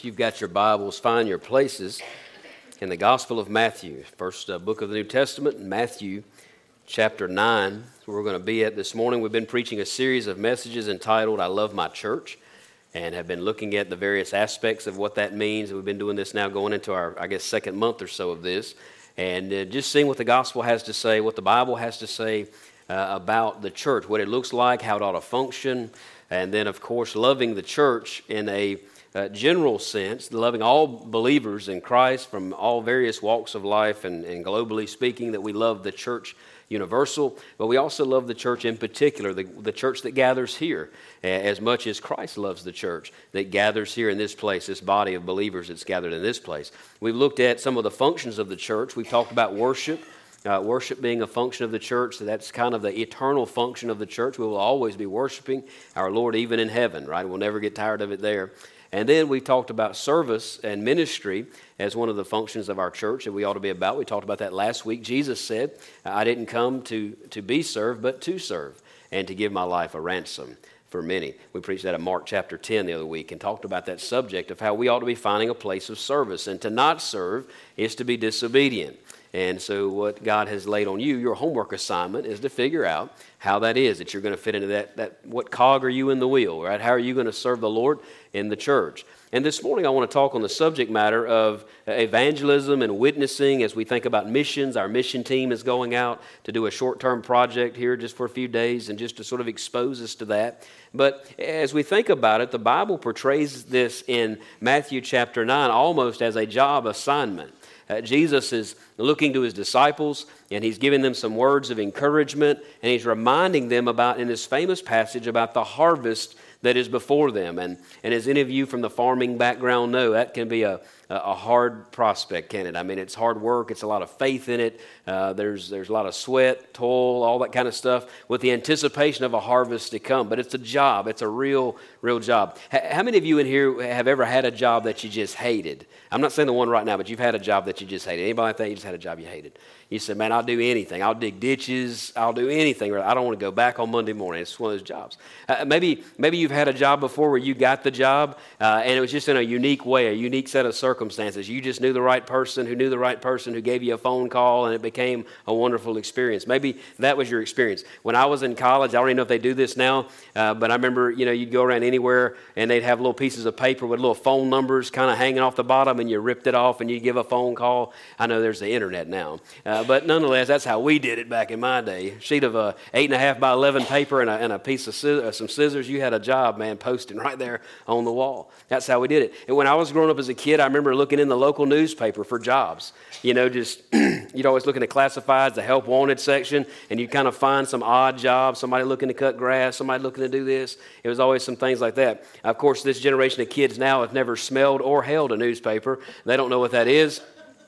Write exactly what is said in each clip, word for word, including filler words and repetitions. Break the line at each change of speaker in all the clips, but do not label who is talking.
If you've got your Bibles, find your places in the Gospel of Matthew, first uh, book of the New Testament, Matthew chapter nine. That's where we're going to be at this morning. We've been preaching a series of messages entitled, I Love My Church, and have been looking at the various aspects of what that means. We've been doing this now going into our, I guess, second month or so of this, and uh, just seeing what the gospel has to say, what the Bible has to say uh, about the church, what it looks like, how it ought to function, and then, of course, loving the church in a Uh, general sense, loving all believers in Christ from all various walks of life and, and globally speaking, that we love the church universal, but we also love the church in particular, the, the church that gathers here, as much as Christ loves the church that gathers here in this place, this body of believers that's gathered in this place. We've looked at some of the functions of the church. We've talked about worship, uh, worship being a function of the church. So that's kind of the eternal function of the church. We will always be worshiping our Lord even in heaven, right? We'll never get tired of it there. And then we talked about service and ministry as one of the functions of our church that we ought to be about. We talked about that last week. Jesus said, I didn't come to, to be served, but to serve, and to give my life a ransom for many. We preached that in Mark chapter ten the other week and talked about that subject of how we ought to be finding a place of service. And to not serve is to be disobedient. And so what God has laid on you, your homework assignment, is to figure out how that is, that you're going to fit into that, that what cog are you in the wheel, right? How are you going to serve the Lord in the church? And this morning I want to talk on the subject matter of evangelism and witnessing as we think about missions. Our mission team is going out to do a short-term project here just for a few days and just to sort of expose us to that. But as we think about it, the Bible portrays this in Matthew chapter nine almost as a job assignment. Uh, Jesus is looking to his disciples, and he's giving them some words of encouragement, and he's reminding them about, in this famous passage, about the harvest that is before them. And, and as any of you from the farming background know, that can be a, a hard prospect, can it? I mean, it's hard work. It's a lot of faith in it. Uh, there's, there's a lot of sweat, toil, all that kind of stuff with the anticipation of a harvest to come. But it's a job. It's a real, real job. H- how many of you in here have ever had a job that you just hated? I'm not saying the one right now, but you've had a job that you just hated. Anybody like that? You just had a job you hated. You said, man, I'll do anything. I'll dig ditches. I'll do anything. I don't want to go back on Monday morning. It's one of those jobs. Uh, maybe maybe you've had a job before where you got the job, uh, and it was just in a unique way, a unique set of circumstances. You just knew the right person who knew the right person who gave you a phone call, and it became a wonderful experience. Maybe that was your experience. When I was in college, I don't even know if they do this now, uh, but I remember, you know, you'd go around anywhere, and they'd have little pieces of paper with little phone numbers kind of hanging off the bottom, and you ripped it off, and you give a phone call. I know there's the internet now. Uh, But nonetheless, that's how we did it back in my day. Sheet of uh, eight and a half by eleven paper and a, and a piece of scissors, uh, some scissors. You had a job, man, posting right there on the wall. That's how we did it. And when I was growing up as a kid, I remember looking in the local newspaper for jobs. You know, just you'd always look in the classifieds, the help wanted section, and you'd kind of find some odd job, somebody looking to cut grass, somebody looking to do this. It was always some things like that. Of course, this generation of kids now have never smelled or held a newspaper. They don't know what that is.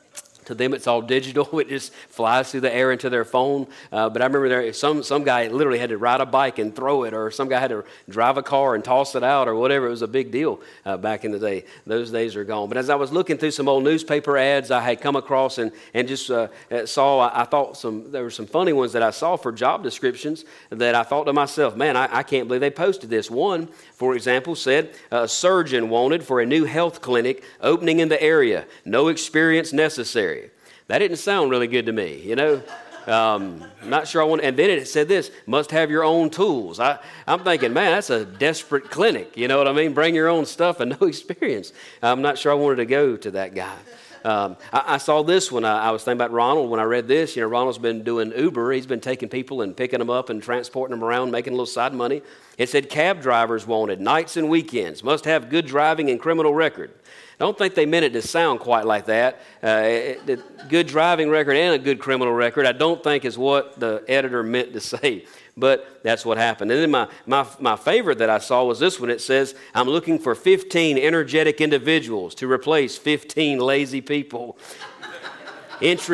To them, it's all digital. It just flies through the air into their phone. Uh, but I remember there some some guy literally had to ride a bike and throw it, or some guy had to drive a car and toss it out, or whatever. It was a big deal uh, back in the day. Those days are gone. But as I was looking through some old newspaper ads I had come across and and just uh, saw, I, I thought some there were some funny ones that I saw for job descriptions that I thought to myself, man, I, I can't believe they posted this. One, for example, said a surgeon wanted for a new health clinic opening in the area. No experience necessary. That didn't sound really good to me, you know. Um, not sure I want. And then it said this: must have your own tools. I, I'm thinking, man, that's a desperate clinic. You know what I mean? Bring your own stuff and no experience. I'm not sure I wanted to go to that guy. Um, I, I saw this one. I, I was thinking about Ronald when I read this. You know, Ronald's been doing Uber. He's been taking people and picking them up and transporting them around, making a little side money. It said cab drivers wanted nights and weekends. Must have good driving and criminal record. I don't think they meant it to sound quite like that. Uh, it, it, good driving record and a good criminal record, I don't think is what the editor meant to say. But that's what happened. And then my, my, my favorite that I saw was this one. It says, I'm looking for fifteen energetic individuals to replace fifteen lazy people. Entry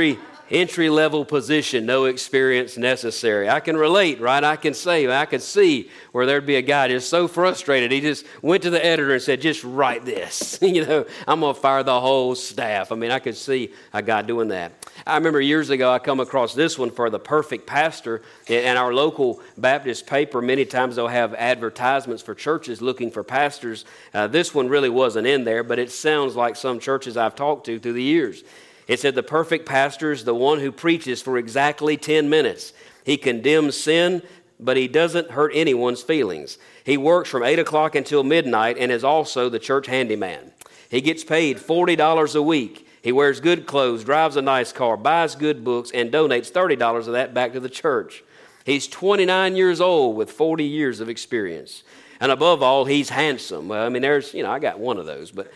Entry-level position, no experience necessary. I can relate, right? I can say, I could see where there'd be a guy just so frustrated. He just went to the editor and said, just write this. you know, I'm going to fire the whole staff. I mean, I could see a guy doing that. I remember years ago, I come across this one for the perfect pastor. In our local Baptist paper, many times they'll have advertisements for churches looking for pastors. Uh, this one really wasn't in there, but it sounds like some churches I've talked to through the years. It said the perfect pastor is the one who preaches for exactly ten minutes. He condemns sin, but he doesn't hurt anyone's feelings. He works from eight o'clock until midnight and is also the church handyman. He gets paid forty dollars a week. He wears good clothes, drives a nice car, buys good books, and donates thirty dollars of that back to the church. He's twenty-nine years old with forty years of experience. And above all, he's handsome. Well, I mean, there's, you know, I got one of those, but...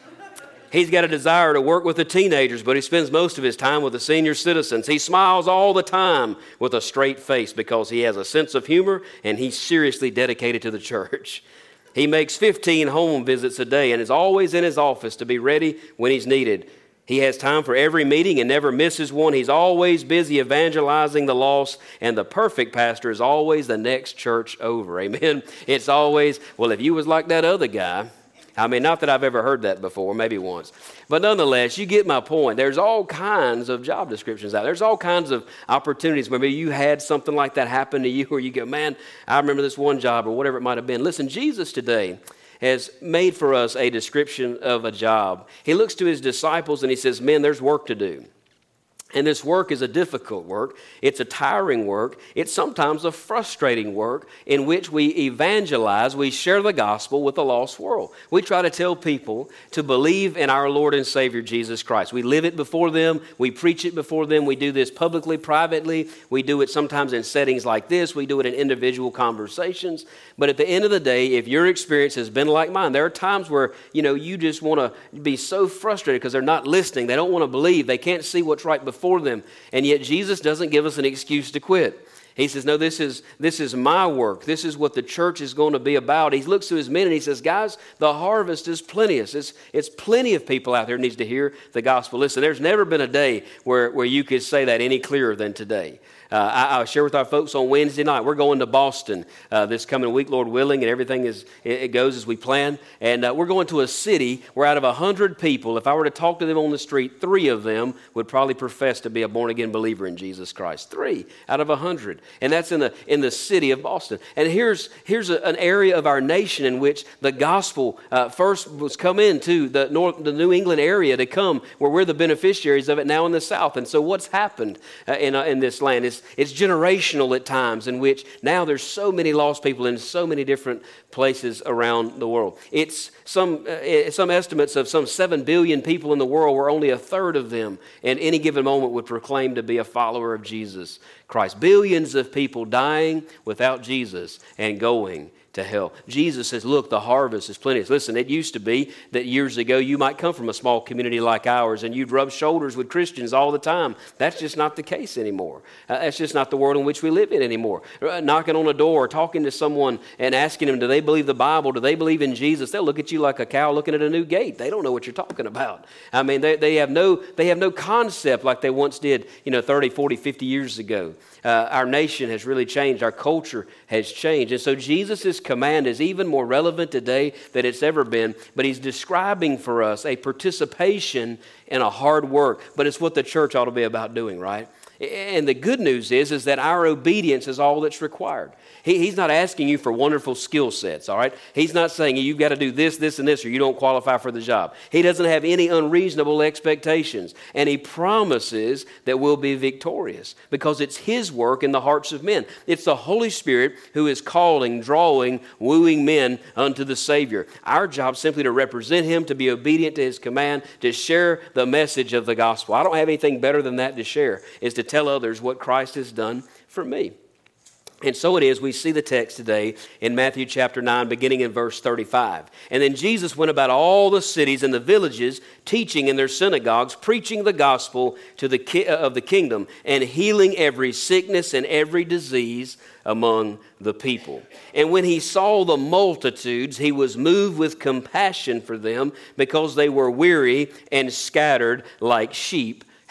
He's got a desire to work with the teenagers, but he spends most of his time with the senior citizens. He smiles all the time with a straight face because he has a sense of humor and he's seriously dedicated to the church. He makes fifteen home visits a day and is always in his office to be ready when he's needed. He has time for every meeting and never misses one. He's always busy evangelizing the lost, and the perfect pastor is always the next church over. Amen. It's always, well, if you was like that other guy... I mean, not that I've ever heard that before, maybe once. But nonetheless, you get my point. There's all kinds of job descriptions out there. There's all kinds of opportunities. Maybe you had something like that happen to you where you go, man, I remember this one job or whatever it might have been. Listen, Jesus today has made for us a description of a job. He looks to his disciples and he says, men, there's work to do. And this work is a difficult work. It's a tiring work. It's sometimes a frustrating work in which we evangelize, we share the gospel with the lost world. We try to tell people to believe in our Lord and Savior, Jesus Christ. We live it before them. We preach it before them. We do this publicly, privately. We do it sometimes in settings like this. We do it in individual conversations. But at the end of the day, if your experience has been like mine, there are times where, you know, you just want to be so frustrated because they're not listening. They don't want to believe. They can't see what's right before for them. And yet Jesus doesn't give us an excuse to quit. He says, no, this is this is my work. This is what the church is going to be about. He looks to his men and he says, guys, the harvest is plenteous. It's, it's plenty of people out there who needs to hear the gospel. Listen, there's never been a day where, where you could say that any clearer than today. Uh, I, I'll share with our folks on Wednesday night. We're going to Boston uh, this coming week, Lord willing, and everything is it, it goes as we plan. And uh, we're going to a city where out of a hundred people, if I were to talk to them on the street, three of them would probably profess to be a born-again believer in Jesus Christ. Three out of a hundred. And that's in the in the city of Boston. And here's here's a, an area of our nation in which the gospel uh, first was come into the North, the New England area to come, where we're the beneficiaries of it now in the South. And so what's happened uh, in uh, in this land is it's generational at times, in which now there's so many lost people in so many different places around the world. It's some uh, some estimates of some seven billion people in the world, where only a third of them at any given moment would proclaim to be a follower of Jesus Christ. Billions of people dying without Jesus and going to hell. Jesus says, look, the harvest is plenteous. Listen, it used to be that years ago you might come from a small community like ours and you'd rub shoulders with Christians all the time. That's just not the case anymore. Uh, that's just not the world in which we live in anymore. Uh, knocking on a door, talking to someone and asking them, do they believe the Bible? Do they believe in Jesus? They'll look at you like a cow looking at a new gate. They don't know what you're talking about. I mean, they, they have no they have no concept like they once did, you know, thirty, forty, fifty years ago. Uh, our nation has really changed. Our culture has changed. And so Jesus' command is even more relevant today than it's ever been. But he's describing for us a participation in a hard work. But it's what the church ought to be about doing, right? And the good news is, is that our obedience is all that's required. He, he's not asking you for wonderful skill sets, all right? He's not saying you've got to do this, this, and this, or you don't qualify for the job. He doesn't have any unreasonable expectations. And he promises that we'll be victorious because it's his work in the hearts of men. It's the Holy Spirit who is calling, drawing, wooing men unto the Savior. Our job is simply to represent him, to be obedient to his command, to share the message of the gospel. I don't have anything better than that to share, is to tell others what Christ has done for me. And so it is, we see the text today in Matthew chapter nine, beginning in verse thirty-five. And then Jesus went about all the cities and the villages, teaching in their synagogues, preaching the gospel to the ki- of the kingdom, and healing every sickness and every disease among the people. And when he saw the multitudes, he was moved with compassion for them, because they were weary and scattered like sheep,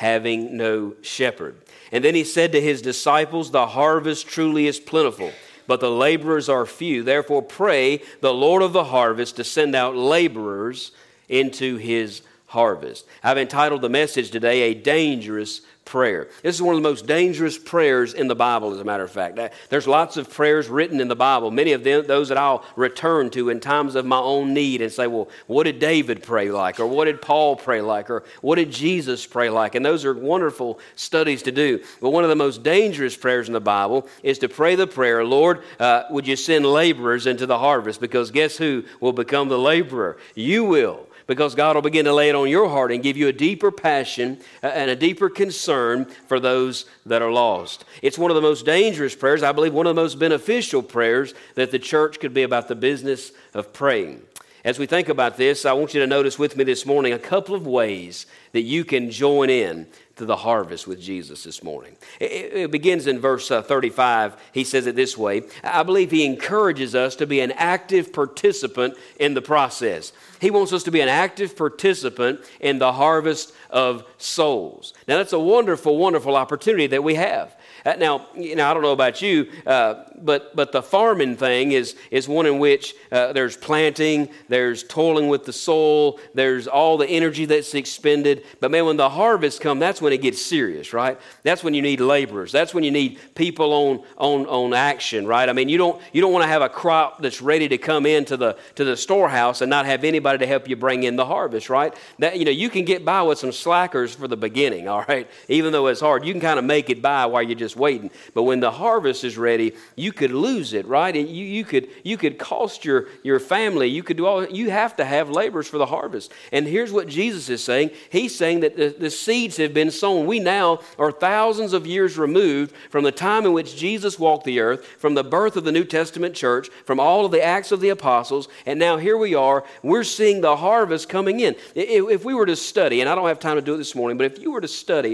having no shepherd. And then he said to his disciples, the harvest truly is plentiful, but the laborers are few. Therefore pray the Lord of the harvest to send out laborers into his harvest. I've entitled the message today, A Dangerous Prayer. This is one of the most dangerous prayers in the Bible, as a matter of fact. There's lots of prayers written in the Bible, many of them, those that I'll return to in times of my own need and say, well, what did David pray like? Or what did Paul pray like? Or what did Jesus pray like? And those are wonderful studies to do. But one of the most dangerous prayers in the Bible is to pray the prayer, Lord, uh, would you send laborers into the harvest? Because guess who will become the laborer? You will. Because God will begin to lay it on your heart and give you a deeper passion and a deeper concern for those that are lost. It's one of the most dangerous prayers, I believe one of the most beneficial prayers that the church could be about the business of praying. As we think about this, I want you to notice with me this morning a couple of ways that you can join in to the harvest with Jesus this morning. It, it begins in verse uh, thirty-five. He says it this way. I believe he encourages us to be an active participant in the process. He wants us to be an active participant in the harvest of souls. Now, that's a wonderful, wonderful opportunity that we have. Uh, now, you know, I don't know about you, uh, but but the farming thing is is one in which uh, there's planting, there's toiling with the soil, there's all the energy that's expended. But man, when the harvest comes, that's when it gets serious, right? That's when you need laborers. That's when you need people on on on action, right? I mean, you don't you don't want to have a crop that's ready to come into the to the storehouse and not have anybody to help you bring in the harvest, right? That you know, you can get by with some slackers for the beginning, all right? Even though it's hard, you can kind of make it by while you just waiting. But when the harvest is ready, you could lose it, right? And you, you could you could cost your, your family. You could do all. You have to have laborers for the harvest. And here's what Jesus is saying. He's saying that the, the seeds have been sown. We now are thousands of years removed from the time in which Jesus walked the earth, from the birth of the New Testament church, from all of the Acts of the Apostles, and now here we are. We're seeing the harvest coming in. If, if we were to study, and I don't have time to do it this morning, but if you were to study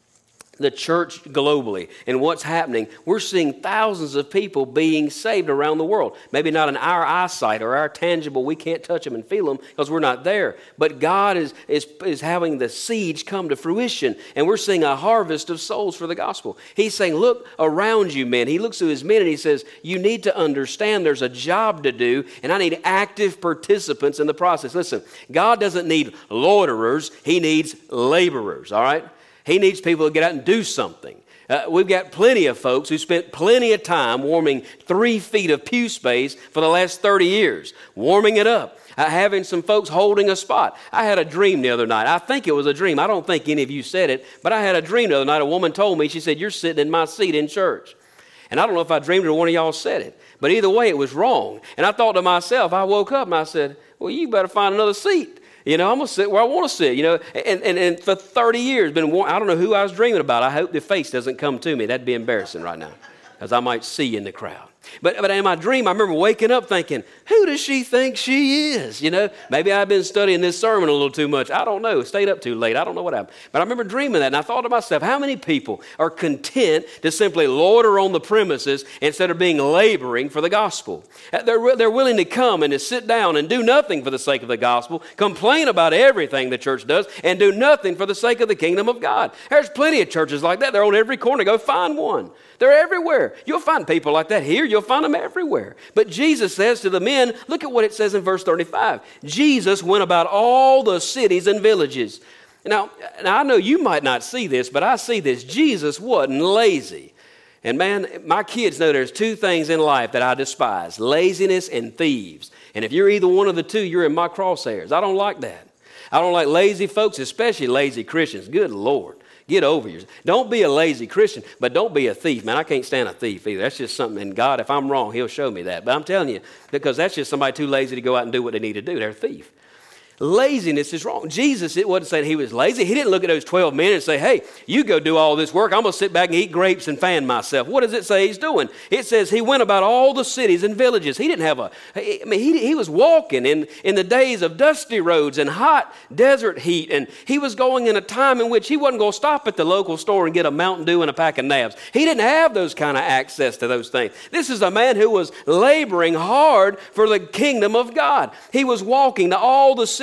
the church globally and what's happening, we're seeing thousands of people being saved around the world. Maybe not in our eyesight or our tangible, we can't touch them and feel them because we're not there. But God is, is, is having the seeds come to fruition, and we're seeing a harvest of souls for the gospel. He's saying, look around you, men. He looks to his men and he says, you need to understand there's a job to do, and I need active participants in the process. Listen, God doesn't need loiterers. He needs laborers, all right? He needs people to get out and do something. Uh, we've got plenty of folks who spent plenty of time warming three feet of pew space for the last thirty years, warming it up, uh, having some folks holding a spot. I had a dream the other night. I think it was a dream. I don't think any of you said it, but I had a dream the other night. A woman told me, she said, you're sitting in my seat in church. And I don't know if I dreamed it or one of y'all said it, but either way, it was wrong. And I thought to myself, I woke up and I said, well, you better find another seat. You know, I'm going to sit where I want to sit, you know. And, and, and for thirty years, been I don't know who I was dreaming about. I hope the face doesn't come to me. That'd be embarrassing right now, because I might see you in the crowd. But, but in my dream, I remember waking up thinking, who does she think she is? You know, maybe I've been studying this sermon a little too much. I don't know. Stayed up too late. I don't know what happened. But I remember dreaming that, and I thought to myself, how many people are content to simply loiter on the premises instead of being laboring for the gospel? They're, they're willing to come and to sit down and do nothing for the sake of the gospel, complain about everything the church does, and do nothing for the sake of the kingdom of God. There's plenty of churches like that. They're on every corner. Go find one. They're everywhere. You'll find people like that here. You'll find them everywhere. But Jesus says to the men, look at what it says in verse thirty-five. Jesus went about all the cities and villages. Now, now, I know you might not see this, but I see this. Jesus wasn't lazy. And man, my kids know there's two things in life that I despise, laziness and thieves. And if you're either one of the two, you're in my crosshairs. I don't like that. I don't like lazy folks, especially lazy Christians. Good Lord. Get over yours. Don't be a lazy Christian, but don't be a thief. Man, I can't stand a thief either. That's just something, and God, if I'm wrong, he'll show me that. But I'm telling you, because that's just somebody too lazy to go out and do what they need to do. They're a thief. Laziness is wrong. Jesus, it wasn't saying he was lazy. He didn't look at those twelve men and say, hey, you go do all this work. I'm going to sit back and eat grapes and fan myself. What does it say he's doing? It says he went about all the cities and villages. He didn't have a, I mean, he, he was walking in, in the days of dusty roads and hot desert heat. And he was going in a time in which he wasn't going to stop at the local store and get a Mountain Dew and a pack of nabs. He didn't have those kind of access to those things. This is a man who was laboring hard for the kingdom of God. He was walking to all the cities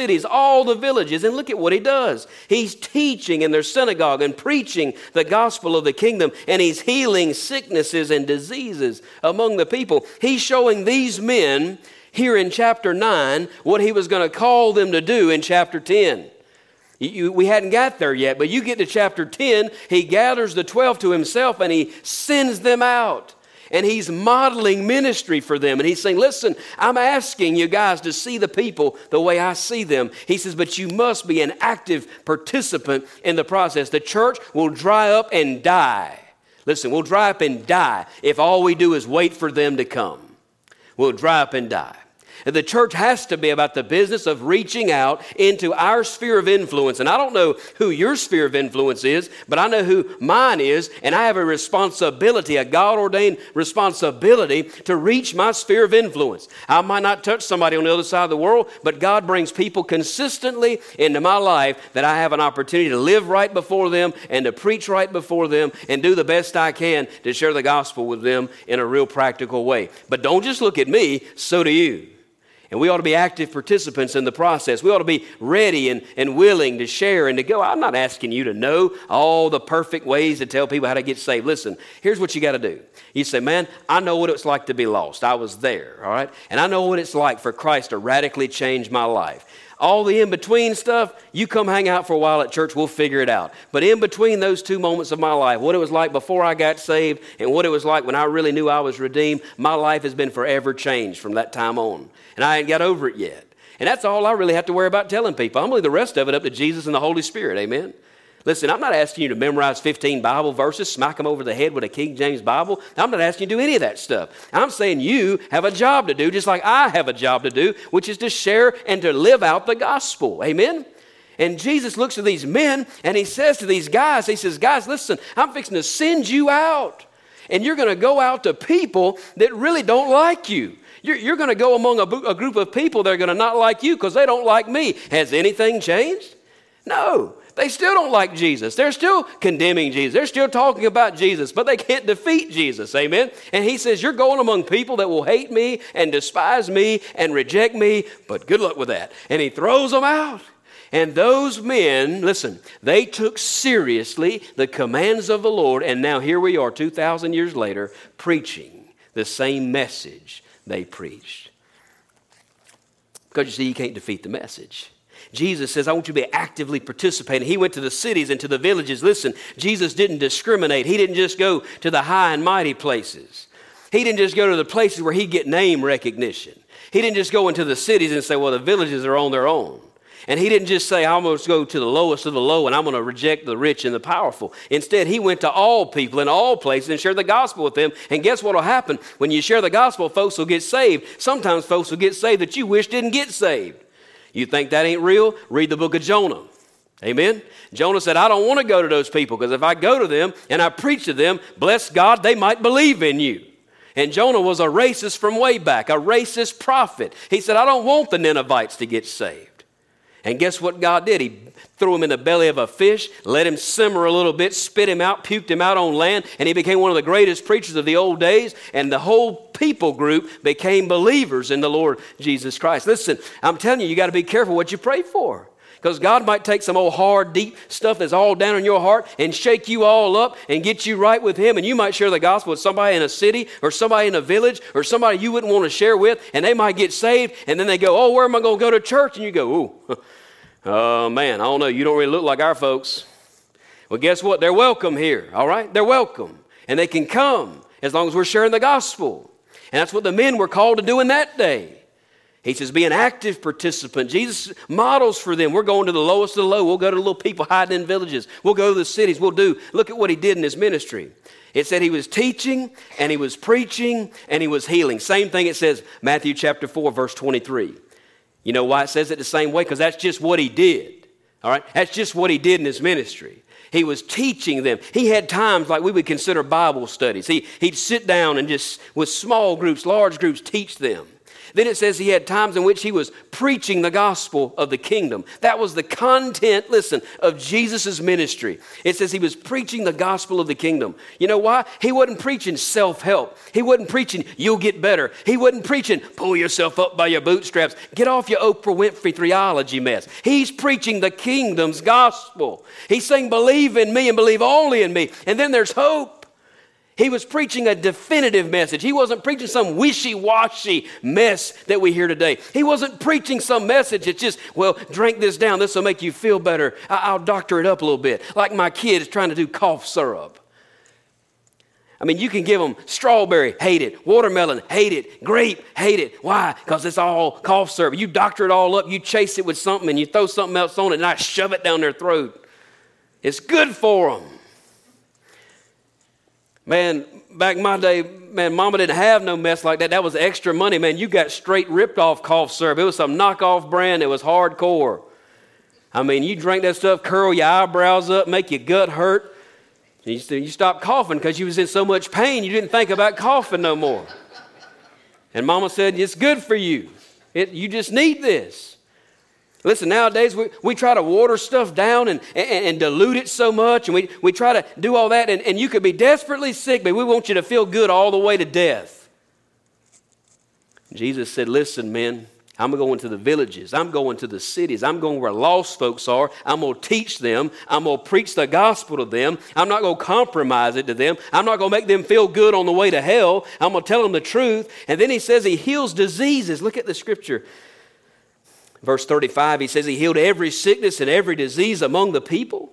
cities, all the villages. And look at what he does. He's teaching in their synagogue and preaching the gospel of the kingdom. And he's healing sicknesses and diseases among the people. He's showing these men here in chapter nine what he was going to call them to do in chapter ten. You, we hadn't got there yet, but you get to chapter ten, he gathers the twelve to himself and he sends them out. And he's modeling ministry for them. And he's saying, listen, I'm asking you guys to see the people the way I see them. He says, but you must be an active participant in the process. The church will dry up and die. Listen, we'll dry up and die if all we do is wait for them to come. We'll dry up and die. The church has to be about the business of reaching out into our sphere of influence. And I don't know who your sphere of influence is, but I know who mine is. And I have a responsibility, a God-ordained responsibility to reach my sphere of influence. I might not touch somebody on the other side of the world, but God brings people consistently into my life that I have an opportunity to live right before them and to preach right before them and do the best I can to share the gospel with them in a real practical way. But don't just look at me, so do you. And we ought to be active participants in the process. We ought to be ready and, and willing to share and to go. I'm not asking you to know all the perfect ways to tell people how to get saved. Listen, here's what you got to do. You say, man, I know what it's like to be lost. I was there, all right? And I know what it's like for Christ to radically change my life. All the in-between stuff, you come hang out for a while at church, we'll figure it out. But in between those two moments of my life, what it was like before I got saved and what it was like when I really knew I was redeemed, my life has been forever changed from that time on. And I ain't got over it yet. And that's all I really have to worry about telling people. I'm going to leave the rest of it up to Jesus and the Holy Spirit, amen? Listen, I'm not asking you to memorize fifteen Bible verses, smack them over the head with a King James Bible. I'm not asking you to do any of that stuff. I'm saying you have a job to do, just like I have a job to do, which is to share and to live out the gospel. Amen? And Jesus looks at these men and he says to these guys, he says, guys, listen, I'm fixing to send you out. And you're going to go out to people that really don't like you. You're, you're going to go among a, a group of people that are going to not like you because they don't like me. Has anything changed? No. They still don't like Jesus. They're still condemning Jesus. They're still talking about Jesus, but they can't defeat Jesus. Amen? And he says, you're going among people that will hate me and despise me and reject me, but good luck with that. And he throws them out. And those men, listen, they took seriously the commands of the Lord, and now here we are two thousand years later preaching the same message they preached. Because you see, you can't defeat the message. Jesus says, I want you to be actively participating. He went to the cities and to the villages. Listen, Jesus didn't discriminate. He didn't just go to the high and mighty places. He didn't just go to the places where he'd get name recognition. He didn't just go into the cities and say, well, the villages are on their own. And he didn't just say, I'm going to go to the lowest of the low and I'm going to reject the rich and the powerful. Instead, he went to all people in all places and shared the gospel with them. And guess what will happen? When you share the gospel, folks will get saved. Sometimes folks will get saved that you wish didn't get saved. You think that ain't real? Read the book of Jonah. Amen? Jonah said, I don't want to go to those people because if I go to them and I preach to them, bless God, they might believe in you. And Jonah was a racist from way back, a racist prophet. He said, I don't want the Ninevites to get saved. And guess what God did? He threw him in the belly of a fish, let him simmer a little bit, spit him out, puked him out on land, and he became one of the greatest preachers of the old days, and the whole people group became believers in the Lord Jesus Christ. Listen, I'm telling you, you got to be careful what you pray for. Because God might take some old hard, deep stuff that's all down in your heart and shake you all up and get you right with him. And you might share the gospel with somebody in a city or somebody in a village or somebody you wouldn't want to share with, and they might get saved. And then they go, oh, where am I going to go to church? And you go, ooh, oh, man, I don't know. You don't really look like our folks. Well, guess what? They're welcome here, all right? They're welcome. And they can come as long as we're sharing the gospel. And that's what the men were called to do in that day. He says, be an active participant. Jesus models for them. We're going to the lowest of the low. We'll go to the little people hiding in villages. We'll go to the cities. We'll do. Look at what he did in his ministry. It said he was teaching and he was preaching and he was healing. Same thing it says, Matthew chapter four, verse twenty-three. You know why it says it the same way? Because that's just what he did. All right? That's just what he did in his ministry. He was teaching them. He had times like we would consider Bible studies. He, he'd sit down and just, with small groups, large groups, teach them. Then it says he had times in which he was preaching the gospel of the kingdom. That was the content, listen, of Jesus' ministry. It says he was preaching the gospel of the kingdom. You know why? He wasn't preaching self-help. He wasn't preaching, you'll get better. He wasn't preaching, pull yourself up by your bootstraps. Get off your Oprah Winfrey theology mess. He's preaching the kingdom's gospel. He's saying, believe in me and believe only in me. And then there's hope. He was preaching a definitive message. He wasn't preaching some wishy-washy mess that we hear today. He wasn't preaching some message that's just, well, drink this down. This will make you feel better. I'll doctor it up a little bit. Like my kid is trying to do cough syrup. I mean, you can give them strawberry, hate it. Watermelon, hate it. Grape, hate it. Why? Because it's all cough syrup. You doctor it all up. You chase it with something and you throw something else on it and I shove it down their throat. It's good for them. Man, back in my day, man, Mama didn't have no mess like that. That was extra money, man. You got straight ripped off cough syrup. It was some knockoff brand. It was hardcore. I mean, you drink that stuff, curl your eyebrows up, make your gut hurt. And you, you stopped coughing because you was in so much pain, you didn't think about coughing no more. And Mama said, it's good for you. It, you just need this. Listen, nowadays we, we try to water stuff down and, and, and dilute it so much, and we, we try to do all that, and, and you could be desperately sick, but we want you to feel good all the way to death. Jesus said, listen, men, I'm going to the villages. I'm going to the cities. I'm going where lost folks are. I'm going to teach them. I'm going to preach the gospel to them. I'm not going to compromise it to them. I'm not going to make them feel good on the way to hell. I'm going to tell them the truth. And then he says he heals diseases. Look at the scripture. Verse thirty-five, he says he healed every sickness and every disease among the people.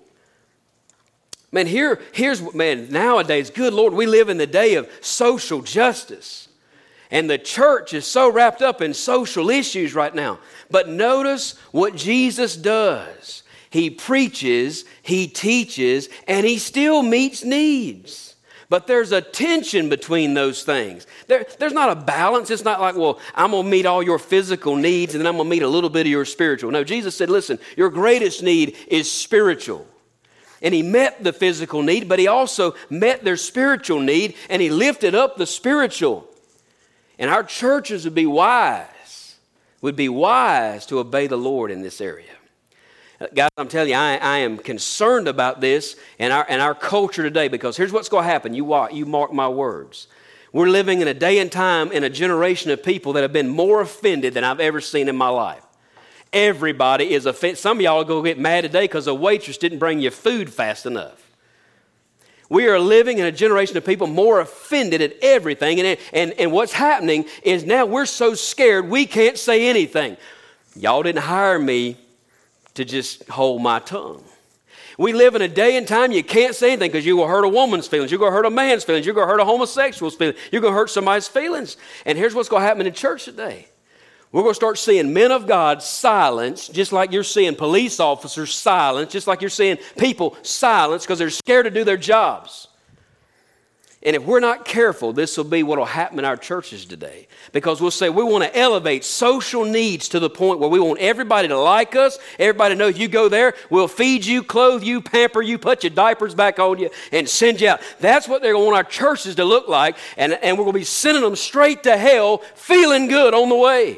Man, here, here's, man, nowadays, good Lord, we live in the day of social justice. And the church is so wrapped up in social issues right now. But notice what Jesus does. He preaches, he teaches, and he still meets needs. But there's a tension between those things. There, there's not a balance. It's not like, well, I'm going to meet all your physical needs and then I'm going to meet a little bit of your spiritual. No, Jesus said, listen, your greatest need is spiritual. And he met the physical need, but he also met their spiritual need, and he lifted up the spiritual. And our churches would be wise, would be wise to obey the Lord in this area. Guys, I'm telling you, I, I am concerned about this and our, and our culture today, because here's what's going to happen. You, walk, you mark my words. We're living in a day and time in a generation of people that have been more offended than I've ever seen in my life. Everybody is offended. Some of y'all are going to get mad today because a waitress didn't bring you food fast enough. We are living in a generation of people more offended at everything. And, and, and what's happening is now we're so scared we can't say anything. Y'all didn't hire me to just hold my tongue. We live in a day and time you can't say anything because you're going to hurt a woman's feelings. You're going to hurt a man's feelings. You're going to hurt a homosexual's feelings. You're going to hurt somebody's feelings. And here's what's going to happen in church today. We're going to start seeing men of God silence, just like you're seeing police officers silence, just like you're seeing people silence because they're scared to do their jobs. And if we're not careful, this will be what will happen in our churches today. Because we'll say we want to elevate social needs to the point where we want everybody to like us, everybody to know if you go there, we'll feed you, clothe you, pamper you, put your diapers back on you, and send you out. That's what they're going to want our churches to look like, and, and we're going to be sending them straight to hell, feeling good on the way.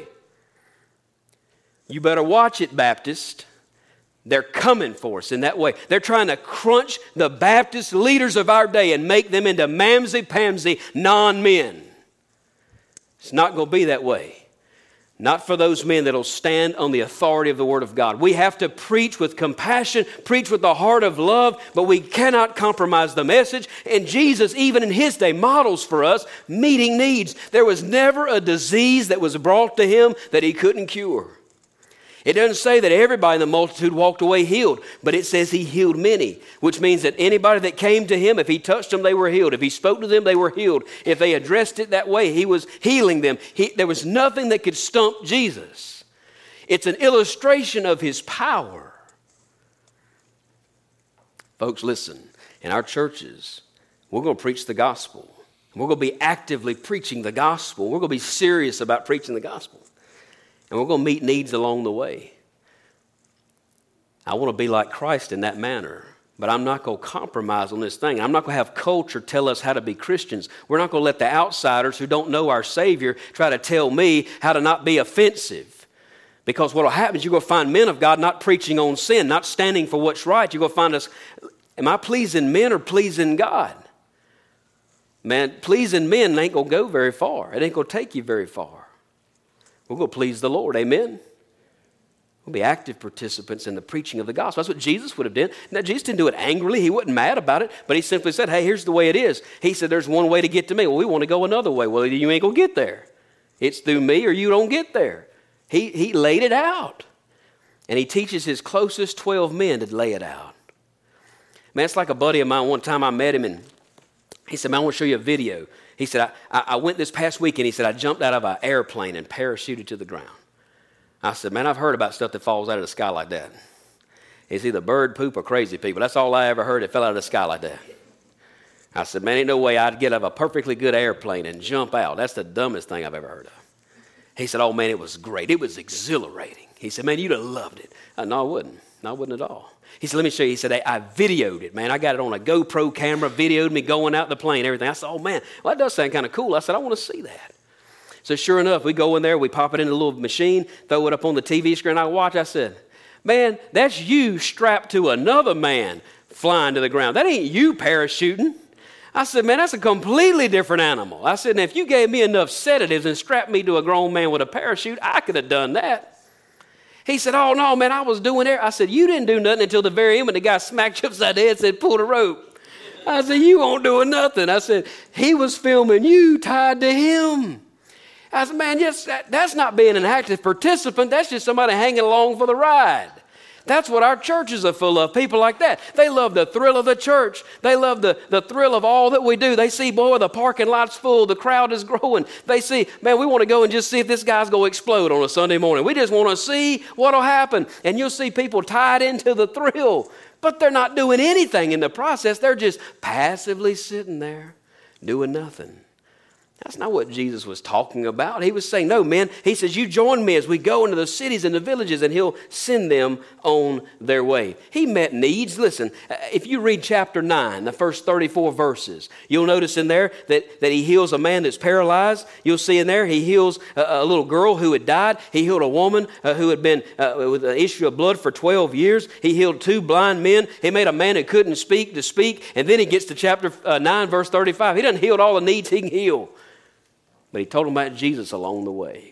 You better watch it, Baptist. They're coming for us in that way. They're trying to crunch the Baptist leaders of our day and make them into mamsy-pamsy non-men. It's not going to be that way. Not for those men that will stand on the authority of the Word of God. We have to preach with compassion, preach with the heart of love, but we cannot compromise the message. And Jesus, even in His day, models for us meeting needs. There was never a disease that was brought to Him that He couldn't cure. It doesn't say that everybody in the multitude walked away healed, but it says He healed many, which means that anybody that came to Him, if He touched them, they were healed. If He spoke to them, they were healed. If they addressed it that way, He was healing them. He, there was nothing that could stump Jesus. It's an illustration of His power. Folks, listen, in our churches, we're going to preach the gospel. We're going to be actively preaching the gospel. We're going to be serious about preaching the gospel. And we're going to meet needs along the way. I want to be like Christ in that manner. But I'm not going to compromise on this thing. I'm not going to have culture tell us how to be Christians. We're not going to let the outsiders who don't know our Savior try to tell me how to not be offensive. Because what will happen is you're going to find men of God not preaching on sin, not standing for what's right. You're going to find us, am I pleasing men or pleasing God? Man, pleasing men ain't going to go very far. It ain't going to take you very far. We're going to please the Lord. Amen? We'll be active participants in the preaching of the gospel. That's what Jesus would have done. Now, Jesus didn't do it angrily. He wasn't mad about it, but he simply said, hey, here's the way it is. He said, there's one way to get to me. Well, we want to go another way. Well, you ain't going to get there. It's through me or you don't get there. He, he laid it out. And he teaches his closest twelve men to lay it out. Man, it's like a buddy of mine. One time I met him and he said, man, I want to show you a video. He said, I, I went this past weekend. He said, I jumped out of an airplane and parachuted to the ground. I said, man, I've heard about stuff that falls out of the sky like that. It's either bird poop or crazy people. That's all I ever heard that fell out of the sky like that. I said, man, ain't no way I'd get out of a perfectly good airplane and jump out. That's the dumbest thing I've ever heard of. He said, oh, man, it was great. It was exhilarating. He said, man, you'd have loved it. I, no, I wouldn't. No, I wouldn't at all. He said, let me show you. He said, I, I videoed it, man. I got it on a GoPro camera, videoed me going out the plane, everything. I said, oh, man, well, that does sound kind of cool. I said, I want to see that. So sure enough, we go in there, we pop it in a little machine, throw it up on the T V screen. I watch, I said, man, that's you strapped to another man flying to the ground. That ain't you parachuting. I said, man, that's a completely different animal. I said, now if you gave me enough sedatives and strapped me to a grown man with a parachute, I could have done that. He said, oh, no, man, I was doing it. I said, you didn't do nothing until the very end when the guy smacked you upside the head and said, pull the rope. I said, you won't do nothing. I said, he was filming you tied to him. I said, man, yes, that, that's not being an active participant. That's just somebody hanging along for the ride. That's what our churches are full of, people like that. They love the thrill of the church. They love the, the thrill of all that we do. They see, boy, the parking lot's full. The crowd is growing. They see, man, we want to go and just see if this guy's going to explode on a Sunday morning. We just want to see what will happen. And you'll see people tied into the thrill. But they're not doing anything in the process. They're just passively sitting there doing nothing. That's not what Jesus was talking about. He was saying, no, man, he says, you join me as we go into the cities and the villages, and he'll send them on their way. He met needs. Listen, if you read chapter nine, the first thirty-four verses, you'll notice in there that, that he heals a man that's paralyzed. You'll see in there he heals a, a little girl who had died. He healed a woman uh, who had been uh, with an issue of blood for twelve years. He healed two blind men. He made a man who couldn't speak to speak. And then he gets to chapter uh, nine, verse thirty-five. He doesn't heal all the needs he can heal. But he told them about Jesus along the way.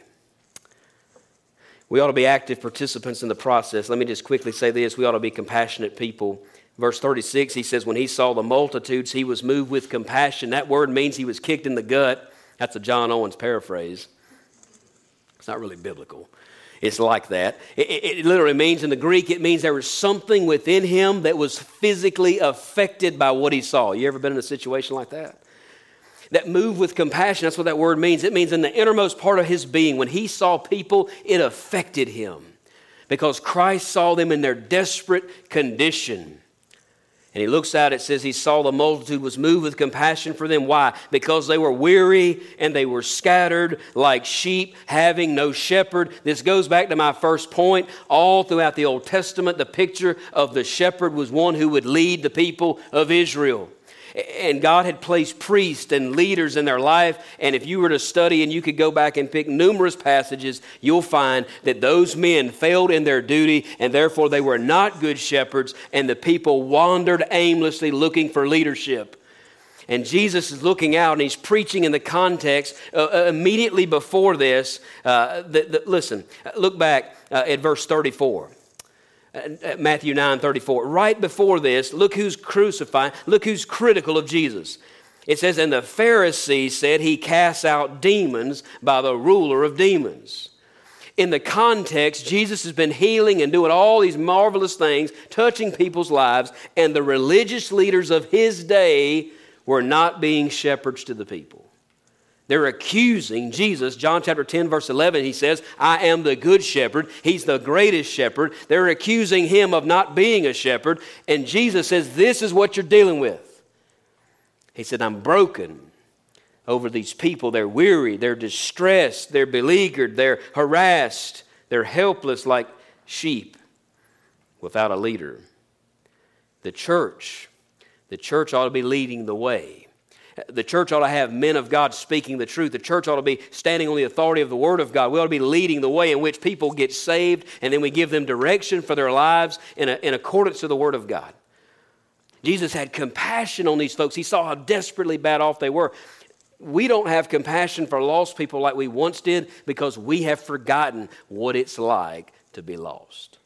We ought to be active participants in the process. Let me just quickly say this. We ought to be compassionate people. Verse thirty-six, he says, when he saw the multitudes, he was moved with compassion. That word means he was kicked in the gut. That's a John Owens paraphrase. It's not really biblical. It's like that. It, it, it literally means in the Greek, it means there was something within him that was physically affected by what he saw. You ever been in a situation like that? That moved with compassion, that's what that word means. It means in the innermost part of his being, when he saw people, it affected him because Christ saw them in their desperate condition. And he looks out, it says he saw the multitude, was moved with compassion for them. Why? Because they were weary and they were scattered like sheep having no shepherd. This goes back to my first point. All throughout the Old Testament, the picture of the shepherd was one who would lead the people of Israel. And God had placed priests and leaders in their life. And if you were to study and you could go back and pick numerous passages, you'll find that those men failed in their duty and therefore they were not good shepherds and the people wandered aimlessly looking for leadership. And Jesus is looking out and he's preaching in the context uh, immediately before this. Uh, the, the, listen, look back uh, at verse thirty-four. Matthew nine thirty-four. Right before this, look who's crucified. Look who's critical of Jesus. It says, and the Pharisees said he casts out demons by the ruler of demons. In the context, Jesus has been healing and doing all these marvelous things, touching people's lives, and the religious leaders of his day were not being shepherds to the people. They're accusing Jesus. John chapter ten, verse eleven, he says, I am the good shepherd. He's the greatest shepherd. They're accusing him of not being a shepherd. And Jesus says, this is what you're dealing with. He said, I'm broken over these people. They're weary. They're distressed. They're beleaguered. They're harassed. They're helpless like sheep without a leader. The church, the church ought to be leading the way. The church ought to have men of God speaking the truth. The church ought to be standing on the authority of the Word of God. We ought to be leading the way in which people get saved, and then we give them direction for their lives in, a, in accordance to the Word of God. Jesus had compassion on these folks. He saw how desperately bad off they were. We don't have compassion for lost people like we once did because we have forgotten what it's like to be lost.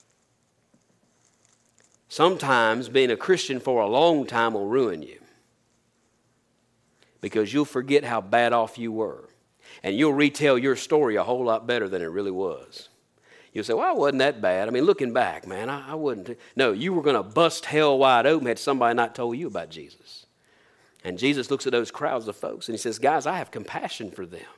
Sometimes being a Christian for a long time will ruin you because you'll forget how bad off you were, and you'll retell your story a whole lot better than it really was. You'll say, well, I wasn't that bad. I mean, looking back, man, I, I wouldn't. No, you were going to bust hell wide open had somebody not told you about Jesus. And Jesus looks at those crowds of folks and he says, guys, I have compassion for them.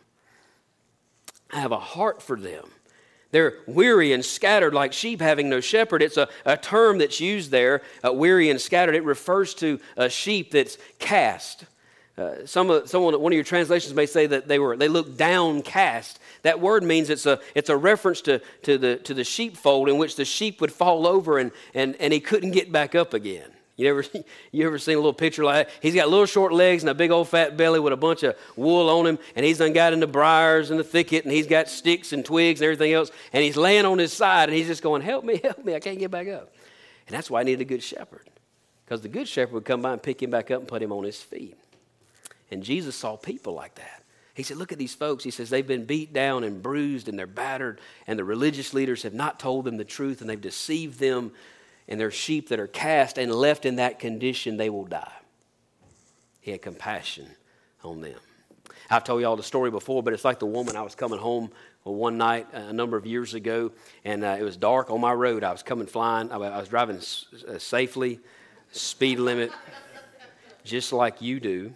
I have a heart for them. They're weary and scattered like sheep having no shepherd. It's a, a term that's used there, uh, weary and scattered. It refers to a sheep that's cast. Uh, some of, someone, one of your translations may say that they were they look downcast. That word means it's a it's a reference to, to the to the sheepfold in which the sheep would fall over and, and, and he couldn't get back up again. You ever you ever seen a little picture like that? He's got little short legs and a big old fat belly with a bunch of wool on him, and he's done got in the briars and the thicket, and he's got sticks and twigs and everything else, and he's laying on his side, and he's just going, help me, help me, I can't get back up. And that's why I needed a good shepherd, because the good shepherd would come by and pick him back up and put him on his feet. And Jesus saw people like that. He said, look at these folks. He says, they've been beat down and bruised and they're battered, and the religious leaders have not told them the truth, and they've deceived them. And they're sheep that are cast and left in that condition, they will die. He had compassion on them. I've told you all the story before, but it's like the woman. I was coming home one night a number of years ago, and uh, it was dark on my road. I was coming flying. I was driving s- uh, safely, speed limit, just like you do.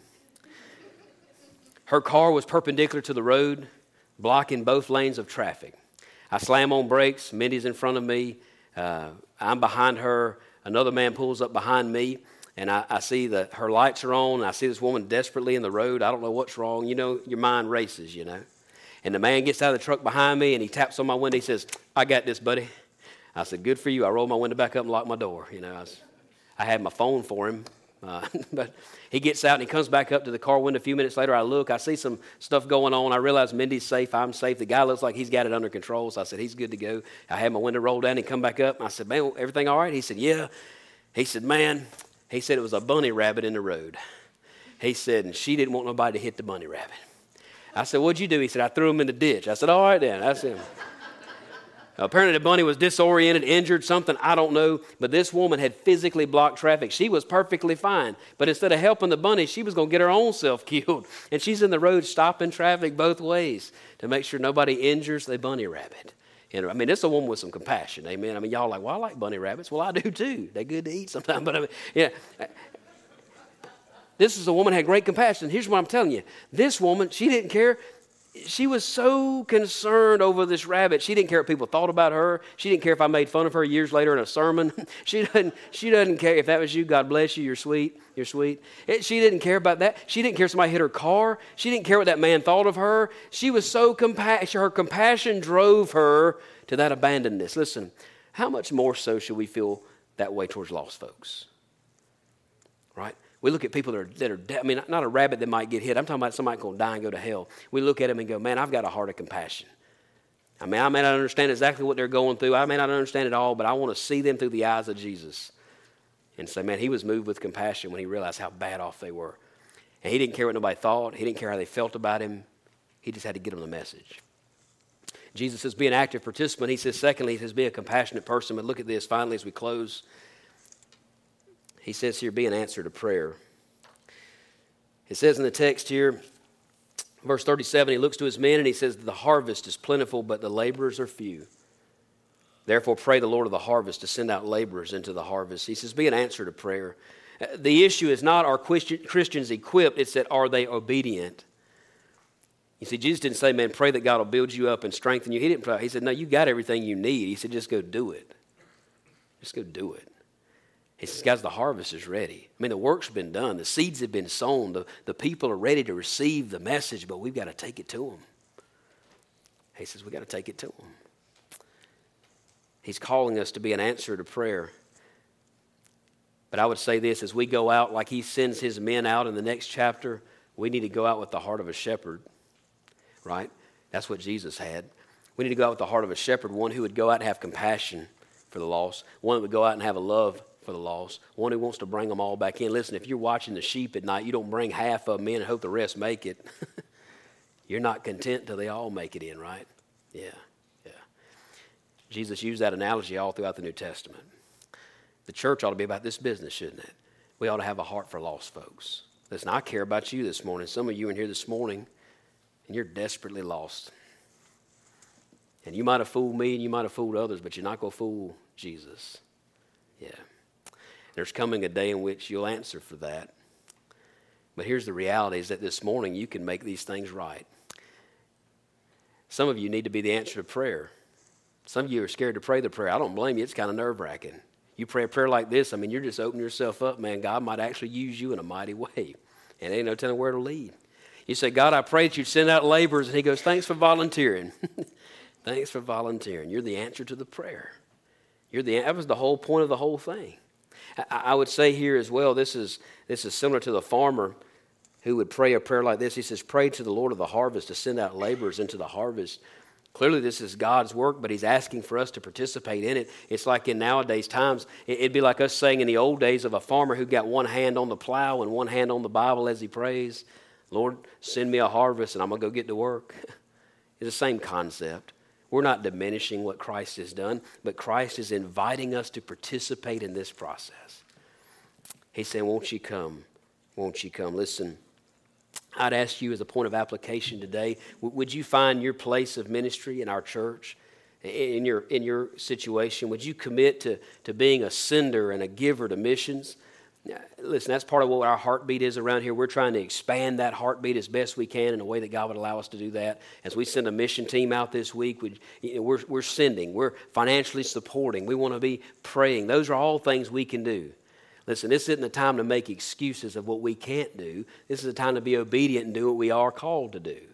Her car was perpendicular to the road, blocking both lanes of traffic. I slam on brakes. Mindy's in front of me. Uh, I'm behind her. Another man pulls up behind me, and I, I see that her lights are on. I see this woman desperately in the road. I don't know what's wrong. You know, your mind races, you know. And the man gets out of the truck behind me, and he taps on my window. He says, I got this, buddy. I said, good for you. I rolled my window back up and locked my door. You know, I, was, I had my phone for him. Uh, but he gets out and he comes back up to the car window. A few minutes later, I look. I see some stuff going on. I realize Mindy's safe. I'm safe. The guy looks like he's got it under control. So I said, he's good to go. I had my window rolled down and come back up. I said, man, everything all right? He said, yeah. He said, man, he said it was a bunny rabbit in the road. He said, and she didn't want nobody to hit the bunny rabbit. I said, what'd you do? He said, I threw him in the ditch. I said, all right then. That's him. Apparently the bunny was disoriented, injured, something, I don't know. But this woman had physically blocked traffic. She was perfectly fine. But instead of helping the bunny, she was going to get her own self killed. And she's in the road stopping traffic both ways to make sure nobody injures the bunny rabbit. And I mean, this is a woman with some compassion, amen. I mean, y'all are like, well, I like bunny rabbits. Well, I do too. They're good to eat sometimes. But I mean, yeah. This is a woman who had great compassion. Here's what I'm telling you. This woman, she didn't care. She was so concerned over this rabbit. She didn't care what people thought about her. She didn't care if I made fun of her years later in a sermon. she doesn't. She doesn't care if that was you. God bless you. You're sweet. You're sweet. It, she didn't care about that. She didn't care if somebody hit her car. She didn't care what that man thought of her. She was so compassionate. Her compassion drove her to that abandonedness. Listen, how much more so should we feel that way towards lost folks? Right? We look at people that are, that are dead. I mean, not a rabbit that might get hit. I'm talking about somebody going to die and go to hell. We look at them and go, man, I've got a heart of compassion. I mean, I may not understand exactly what they're going through. I may not understand it all, but I want to see them through the eyes of Jesus and say, man, he was moved with compassion when he realized how bad off they were. And he didn't care what nobody thought. He didn't care how they felt about him. He just had to get them the message. Jesus says, be an active participant. He says, secondly, he says, be a compassionate person. But look at this, finally, as we close. He says here, be an answer to prayer. It says in the text here, verse thirty-seven, he looks to his men and he says, the harvest is plentiful, but the laborers are few. Therefore, pray the Lord of the harvest to send out laborers into the harvest. He says, be an answer to prayer. The issue is not are Christians equipped, it's that are they obedient? You see, Jesus didn't say, man, pray that God will build you up and strengthen you. He didn't pray. He said, no, you got everything you need. He said, just go do it. Just go do it. He says, guys, the harvest is ready. I mean, the work's been done. The seeds have been sown. The, the people are ready to receive the message, but we've got to take it to them. He says, we've got to take it to them. He's calling us to be an answer to prayer. But I would say this, as we go out like he sends his men out in the next chapter, we need to go out with the heart of a shepherd, right? That's what Jesus had. We need to go out with the heart of a shepherd, one who would go out and have compassion for the lost, one who would go out and have a love for the lost, one who wants to bring them all back in. Listen, if you're watching the sheep at night, you don't bring half of them in and hope the rest make it. You're not content till they all make it in, right? Yeah, yeah. Jesus used that analogy all throughout the New Testament. The church ought to be about this business, shouldn't it? We ought to have a heart for lost folks. Listen, I care about you this morning. Some of you in here this morning, and you're desperately lost. And you might have fooled me and you might have fooled others, but you're not going to fool Jesus. Yeah. There's coming a day in which you'll answer for that. But here's the reality, is that this morning you can make these things right. Some of you need to be the answer to prayer. Some of you are scared to pray the prayer. I don't blame you. It's kind of nerve-wracking. You pray a prayer like this, I mean, you're just opening yourself up, man. God might actually use you in a mighty way. And ain't no telling where to lead. You say, God, I pray that you'd send out laborers. And he goes, thanks for volunteering. Thanks for volunteering. You're the answer to the prayer. You're the, that was the whole point of the whole thing. I, I would say here as well, this is, this is similar to the farmer who would pray a prayer like this. He says, pray to the Lord of the harvest to send out laborers into the harvest. Clearly this is God's work, but he's asking for us to participate in it. It's like in nowadays times, it'd be like us saying in the old days of a farmer who got one hand on the plow and one hand on the Bible as he prays, Lord, send me a harvest and I'm going to go get to work. It's the same concept. We're not diminishing what Christ has done, but Christ is inviting us to participate in this process. He's saying, won't you come? Won't you come? Listen, I'd ask you as a point of application today, would you find your place of ministry in our church, in your, in your situation? Would you commit to, to being a sender and a giver to missions? Listen, that's part of what our heartbeat is around here. We're trying to expand that heartbeat as best we can in a way that God would allow us to do that. As we send a mission team out this week, we, you know, we're, we're sending, we're financially supporting, we want to be praying. Those are all things we can do. Listen, this isn't a time to make excuses of what we can't do. This is a time to be obedient and do what we are called to do.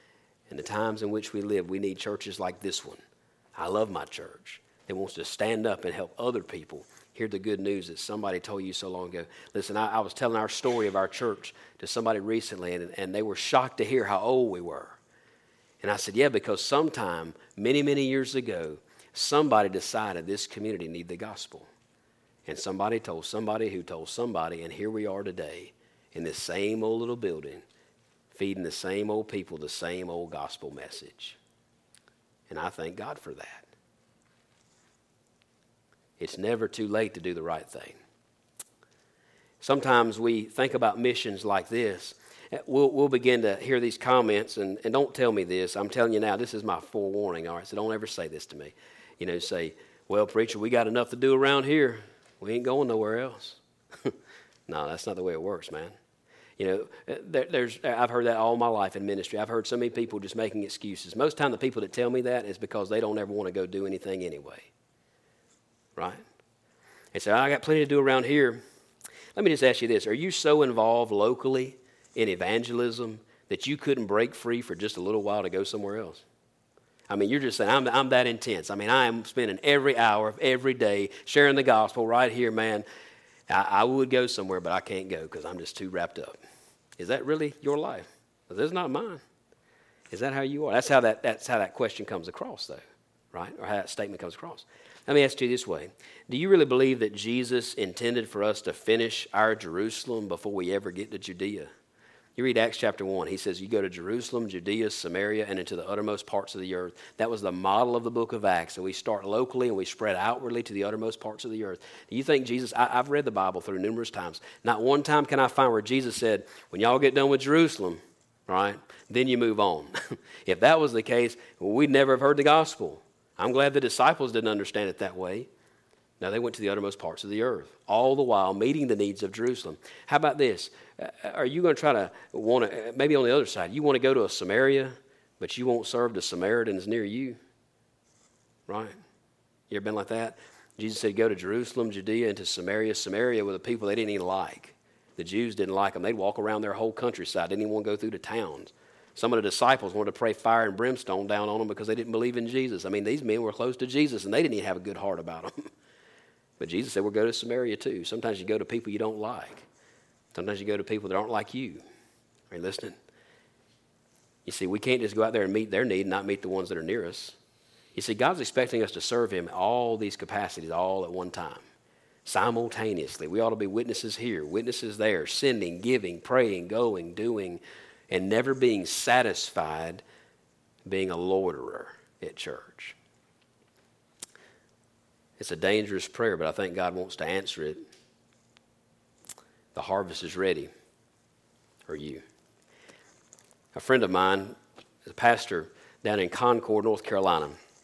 In the times in which we live, we need churches like this one. I love my church that wants to stand up and help other people hear the good news that somebody told you so long ago. Listen, I, I was telling our story of our church to somebody recently, and, and they were shocked to hear how old we were. And I said, yeah, because sometime, many, many years ago, somebody decided this community needed the gospel. And somebody told somebody who told somebody, and here we are today in this same old little building, feeding the same old people the same old gospel message. And I thank God for that. It's never too late to do the right thing. Sometimes we think about missions like this. We'll, we'll begin to hear these comments, and, and don't tell me this. I'm telling you now, this is my forewarning, all right? So don't ever say this to me. You know, say, well, preacher, we got enough to do around here. We ain't going nowhere else. No, that's not the way it works, man. You know, there, there's I've heard that all my life in ministry. I've heard so many people just making excuses. Most of the time the people that tell me that is because they don't ever want to go do anything anyway. Right? And so I got plenty to do around here. Let me just ask you this. Are you so involved locally in evangelism that you couldn't break free for just a little while to go somewhere else? I mean, you're just saying, I'm, I'm that intense. I mean, I am spending every hour of every day sharing the gospel right here, man. I, I would go somewhere, but I can't go because I'm just too wrapped up. Is that really your life? Well, this is not mine. Is that how you are? That's how that, that's how that question comes across, though, right? Or how that statement comes across. Let me ask you this way. Do you really believe that Jesus intended for us to finish our Jerusalem before we ever get to Judea? You read Acts chapter one. He says you go to Jerusalem, Judea, Samaria, and into the uttermost parts of the earth. That was the model of the book of Acts. And we start locally and we spread outwardly to the uttermost parts of the earth. Do you think Jesus, I, I've read the Bible through numerous times. Not one time can I find where Jesus said, when y'all get done with Jerusalem, right, then you move on. If that was the case, well, we'd never have heard the gospel. I'm glad the disciples didn't understand it that way. Now, they went to the uttermost parts of the earth, all the while meeting the needs of Jerusalem. How about this? Uh, are you going to try to want to, maybe on the other side, you want to go to a Samaria, but you won't serve the Samaritans near you? Right? You ever been like that? Jesus said, go to Jerusalem, Judea, and to Samaria. Samaria were the people they didn't even like. The Jews didn't like them. They'd walk around their whole countryside. They didn't even want to go through the towns. Some of the disciples wanted to pray fire and brimstone down on them because they didn't believe in Jesus. I mean, these men were close to Jesus, and they didn't even have a good heart about them. But Jesus said, we'll go to Samaria too. Sometimes you go to people you don't like. Sometimes you go to people that aren't like you. Are you listening? You see, we can't just go out there and meet their need and not meet the ones that are near us. You see, God's expecting us to serve him in all these capacities all at one time, simultaneously. We ought to be witnesses here, witnesses there, sending, giving, praying, going, doing, and never being satisfied being a loiterer at church. It's a dangerous prayer, but I think God wants to answer it. The harvest is ready for you. A friend of mine is a pastor down in Concord, North Carolina.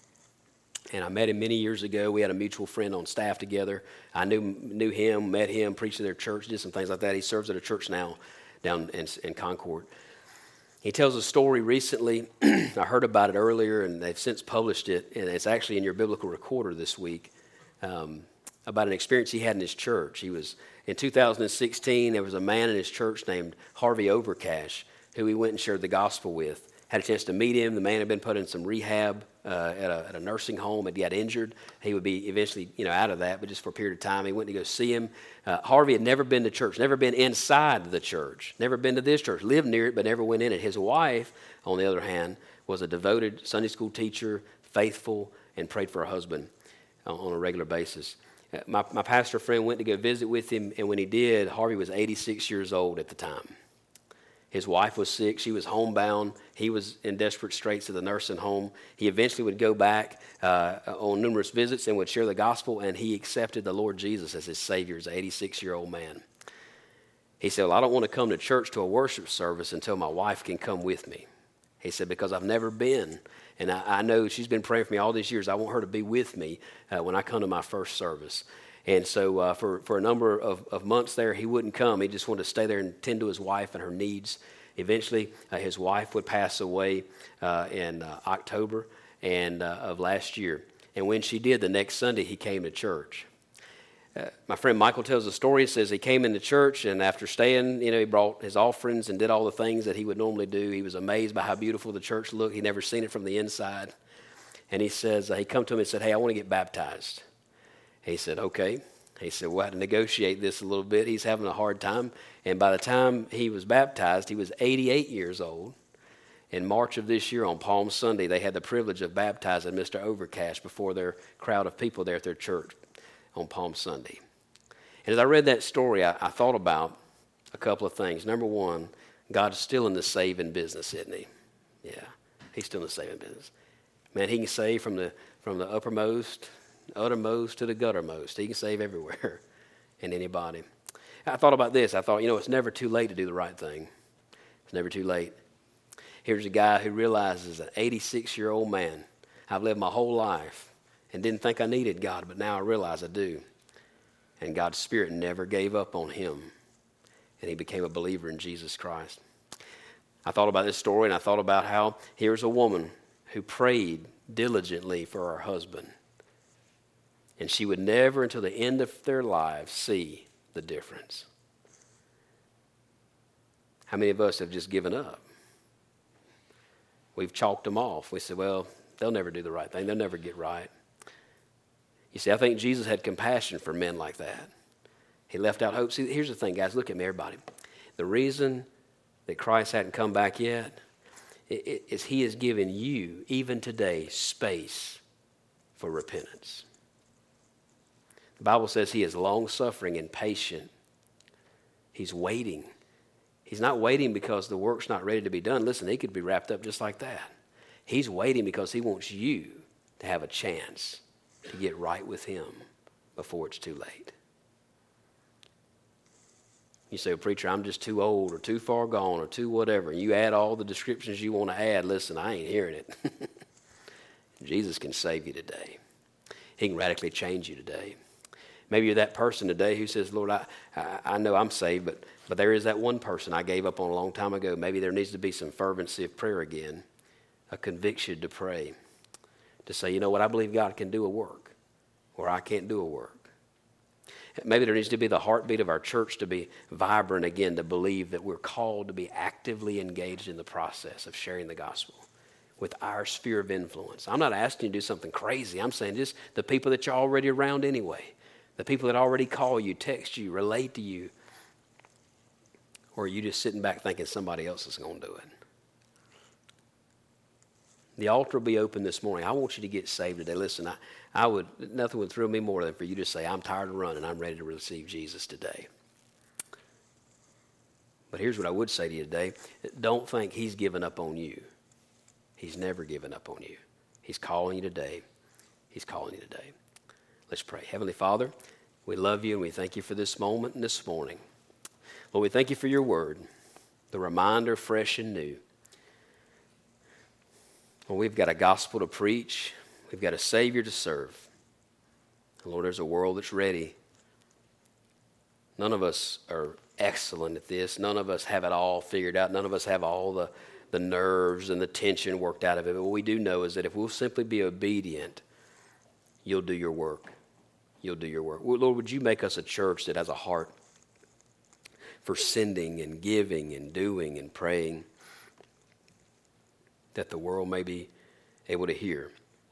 And I met him many years ago. We had a mutual friend on staff together. I knew knew him, met him, preached at their church, did some things like that. He serves at a church now down in, in Concord. He tells a story recently. I heard about it earlier, and they've since published it, and it's actually in your biblical recorder this week, um, about an experience he had in his church. He was, in two thousand sixteen, there was a man in his church named Harvey Overcash, who he went and shared the gospel with. Had a chance to meet him. The man had been put in some rehab uh, at, a, at a nursing home. He got injured. He would be eventually, you know, out of that, but just for a period of time. He went to go see him. Uh, Harvey had never been to church, never been inside the church, never been to this church, lived near it, but never went in it. His wife, on the other hand, was a devoted Sunday school teacher, faithful, and prayed for her husband uh, on a regular basis. Uh, my, my pastor friend went to go visit with him, and when he did, Harvey was eighty-six years old at the time. His wife was sick. She was homebound. He was in desperate straits at the nursing home. He eventually would go back uh, on numerous visits and would share the gospel, and he accepted the Lord Jesus as his Savior as an eighty-six-year-old man. He said, well, I don't want to come to church to a worship service until my wife can come with me. He said, because I've never been, and I, I know she's been praying for me all these years. I want her to be with me uh, when I come to my first service. And so uh, for, for a number of, of months there, he wouldn't come. He just wanted to stay there and tend to his wife and her needs. Eventually, uh, his wife would pass away uh, in uh, October and uh, of last year. And when she did, the next Sunday, he came to church. Uh, my friend Michael tells a story. He says he came into church, and after staying, you know, he brought his offerings and did all the things that he would normally do. He was amazed by how beautiful the church looked. He'd never seen it from the inside. And he says, uh, he come to him and said, hey, I want to get baptized. He said, okay. He said, we'll have to negotiate this a little bit. He's having a hard time. And by the time he was baptized, he was eighty-eight years old. In March of this year, on Palm Sunday, they had the privilege of baptizing Mister Overcash before their crowd of people there at their church on Palm Sunday. And as I read that story, I, I thought about a couple of things. Number one, God's still in the saving business, isn't he? Yeah, he's still in the saving business. Man, he can save from the from the uppermost, uttermost to the guttermost. He can save everywhere and anybody. I thought about this. I thought, you know, it's never too late to do the right thing. It's never too late. Here's a guy who realizes, an eighty-six-year-old man, I've lived my whole life and didn't think I needed God, but now I realize I do. And God's Spirit never gave up on him, and he became a believer in Jesus Christ. I thought about this story, and I thought about how here's a woman who prayed diligently for her husband, and she would never, until the end of their lives, see the difference. How many of us have just given up? We've chalked them off. We said, well, they'll never do the right thing. They'll never get right. You see, I think Jesus had compassion for men like that. He left out hope. See, here's the thing, guys. Look at me, everybody. The reason that Christ hadn't come back yet is he has given you, even today, space for repentance. The Bible says he is long-suffering and patient. He's waiting. He's not waiting because the work's not ready to be done. Listen, he could be wrapped up just like that. He's waiting because he wants you to have a chance to get right with him before it's too late. You say, well, preacher, I'm just too old or too far gone or too whatever. And you add all the descriptions you want to add. Listen, I ain't hearing it. Jesus can save you today. He can radically change you today. Maybe you're that person today who says, Lord, I, I, I know I'm saved, but, but there is that one person I gave up on a long time ago. Maybe there needs to be some fervency of prayer again, a conviction to pray, to say, you know what, I believe God can do a work where I can't do a work. Maybe there needs to be the heartbeat of our church to be vibrant again, to believe that we're called to be actively engaged in the process of sharing the gospel with our sphere of influence. I'm not asking you to do something crazy. I'm saying just the people that you're already around anyway. The people that already call you, text you, relate to you. Or are you just sitting back thinking somebody else is going to do it? The altar will be open this morning. I want you to get saved today. Listen, I, I would, nothing would thrill me more than for you to say, I'm tired of running. I'm ready to receive Jesus today. But here's what I would say to you today. Don't think he's given up on you. He's never given up on you. He's calling you today. He's calling you today. Let's pray. Heavenly Father, we love you and we thank you for this moment and this morning. Lord, we thank you for your word, the reminder fresh and new. Well, we've got a gospel to preach. We've got a Savior to serve. And Lord, there's a world that's ready. None of us are excellent at this. None of us have it all figured out. None of us have all the, the nerves and the tension worked out of it. But what we do know is that if we'll simply be obedient, you'll do your work. You'll do your work. Lord, would you make us a church that has a heart for sending and giving and doing and praying, that the world may be able to hear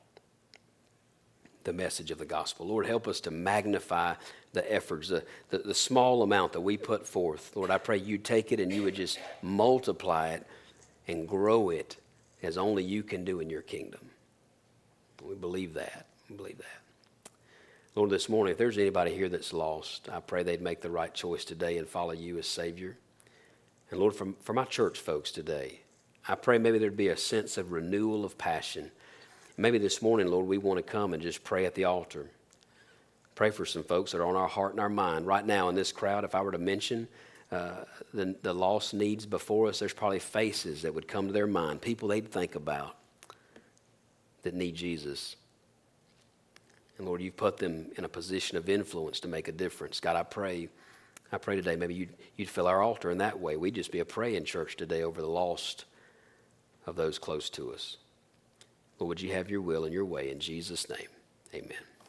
the message of the gospel. Lord, help us to magnify the efforts, the, the, the small amount that we put forth. Lord, I pray you take it and you would just multiply it and grow it as only you can do in your kingdom. We believe that. We believe that. Lord, this morning, if there's anybody here that's lost, I pray they'd make the right choice today and follow you as Savior. And Lord, for, for my church folks today, I pray maybe there'd be a sense of renewal of passion. Maybe this morning, Lord, we want to come and just pray at the altar. Pray for some folks that are on our heart and our mind. Right now in this crowd, if I were to mention uh, the, the lost needs before us, there's probably faces that would come to their mind, people they'd think about that need Jesus. And Lord, you've put them in a position of influence to make a difference. God, I pray, I pray today maybe you'd, you'd fill our altar in that way. We'd just be a praying church today over the lost of those close to us. Lord, would you have your will and your way in Jesus' name? Amen.